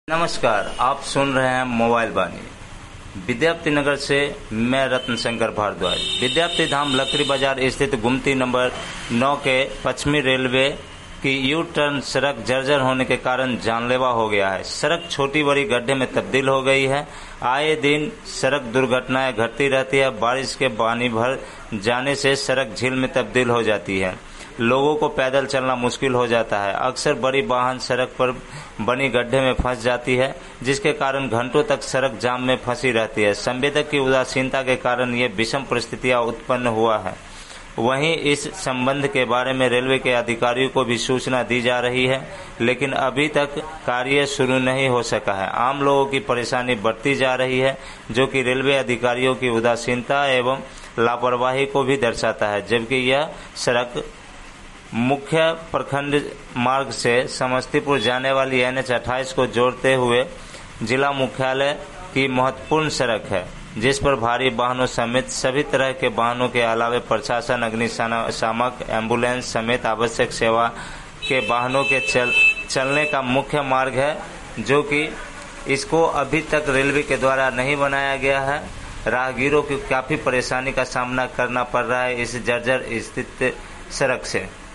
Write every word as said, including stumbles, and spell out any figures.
नमस्कार, आप सुन रहे हैं मोबाइल वाणी। विद्यापति नगर से मैं रत्न शंकर भारद्वाज। विद्यापति धाम लकड़ी बाजार स्थित गुमती नंबर नौ के पश्चिमी रेलवे की यू टर्न सड़क जर्जर होने के कारण जानलेवा हो गया है। सड़क छोटी बड़ी गड्ढे में तब्दील हो गई है। आए दिन सड़क दुर्घटनाएं घटती रहती है। बारिश के पानी भर जाने से सड़क झील में तब्दील हो जाती है। लोगों को पैदल चलना मुश्किल हो जाता है। अक्सर बड़ी वाहन सड़क पर बनी गड्ढे में फंस जाती है, जिसके कारण घंटों तक सड़क जाम में फंसी रहती है। संवेदक की उदासीनता के कारण ये विषम परिस्थितियां उत्पन्न हुआ है। वहीं इस संबंध के बारे में रेलवे के अधिकारियों को भी सूचना दी जा रही है, लेकिन अभी तक कार्य शुरू नहीं हो सका है। आम लोगों की परेशानी बढ़ती जा रही है, जो कि रेलवे अधिकारियों की उदासीनता एवं लापरवाही को भी दर्शाता है। जबकि यह सड़क मुख्य प्रखंड मार्ग से समस्तीपुर जाने वाली एन एच अट्ठाईस को जोड़ते हुए जिला मुख्यालय की महत्वपूर्ण सड़क है, जिस पर भारी वाहनों समेत सभी तरह के वाहनों के अलावे प्रशासन, अग्निशामक, एम्बुलेंस समेत आवश्यक सेवा के वाहनों के चल चलने का मुख्य मार्ग है, जो कि इसको अभी तक रेलवे के द्वारा नहीं बनाया गया है। राहगीरों को काफ़ी परेशानी का सामना करना पड़ रहा है इस जर्जर स्थित सड़क से।